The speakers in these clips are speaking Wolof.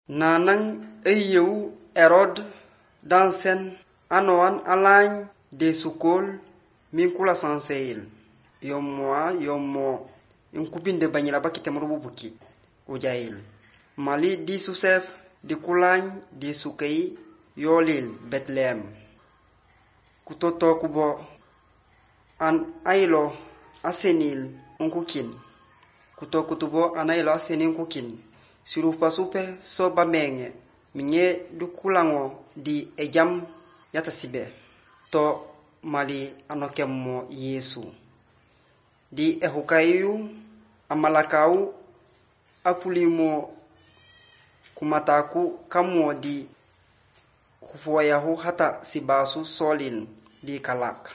Nanang eyeu Herod dansen anoan alain de sukol minkula sanseil yomo inkupin de banyila bakite murubuki ujail mali di susef di kulain di sukei yolil Bethlehem kutoto kubo an ailo asenil unkukin kutokutubo an ailo asenil unkukin sirupa supe so bamenge minye dukulango di ejam yatasibe to mali anokemmo Yesu di ehukayu amalakau apulimo kumataku kamo di kufuayahu hata sibasu solin di kalak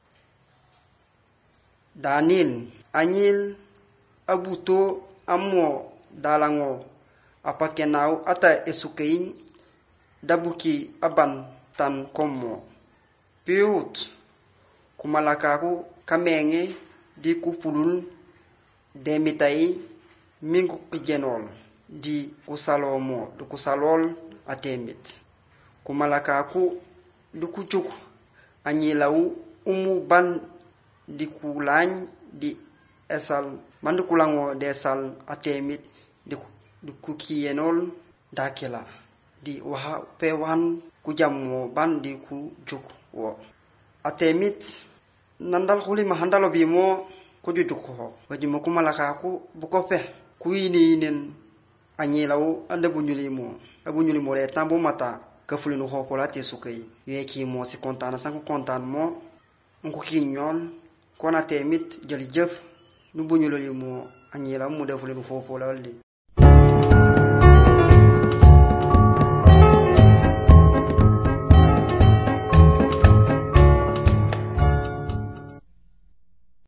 Daniel anyil abuto ammo dalango apakenau ata esukein dabuki aban tan komo piut kumalakaku kamenge di kupulun demitai mingku pigenol di kusalomo du kusalol atemit kumalakaku dukucuk anyilau ban di kulan di esal mandukulango desal atemit di kukienol dakela di waha pewan kujammo bandi ku juk wo atemit nandal khuli mahandalo bimo kujujuk ho wajimo kumalaka ku bukope kuininen anyilaw anda abunyulimo le tambo mata kafulinu ho polati sukai yeki mo si kontana sanku kontan mo nku kinyon kona temit jali jef nu bunyulimo anyilaw mu defulinu ho polaldi